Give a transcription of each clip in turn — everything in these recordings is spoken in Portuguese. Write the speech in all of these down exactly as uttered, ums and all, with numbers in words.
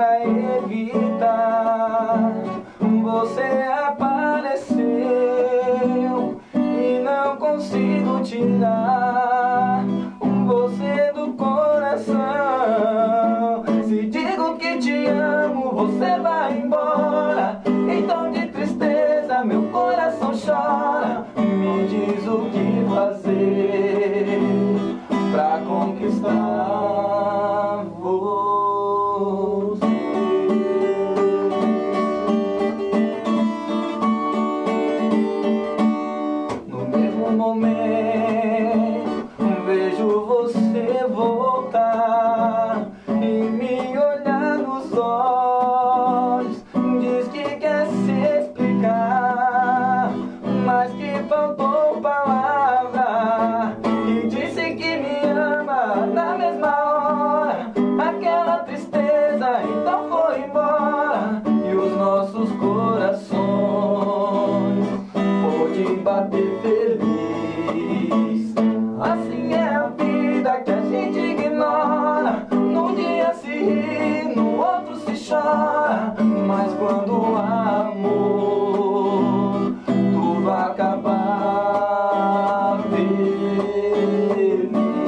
pra evitar. Você apareceu e não consigo tirar você do coração. Se digo que te amo, você vai embora. Em tom de tristeza, meu coração chora. Me diz o que fazer pra conquistar você. No mesmo momento, vejo você voltar e me olhar nos olhos. Diz que quer se explicar, mas que faltou palavra. E disse que me ama na mesma hora. Aquela tristeza então foi embora. E os nossos corações pôde bater feliz. Assim é a vida que a gente ignora. Num dia se ri, no outro se chora. Mas quando há amor, tudo acaba feliz.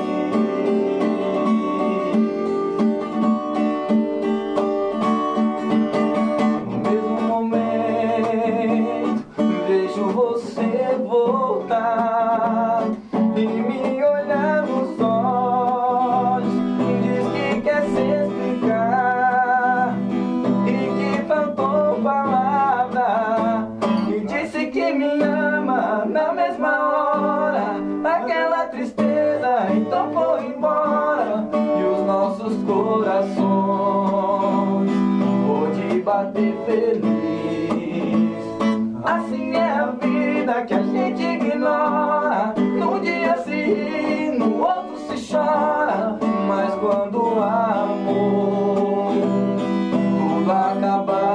No mesmo momento, vejo você voltar e me olhar nos olhos. Diz que quer se explicar e que faltou palavra. E disse que me ama na mesma hora. Aquela tristeza então foi embora. E os nossos corações pôde bater feliz. Assim é a vida que a gente ignora. Num dia se ri, no outro se chora. Mas quando há amor, tudo acaba.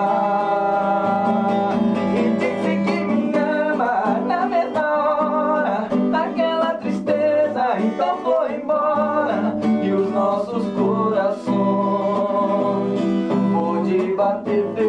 E disse que me ama na mesma hora. Aquela tristeza então foi embora. E os nossos corações pôde bater feliz.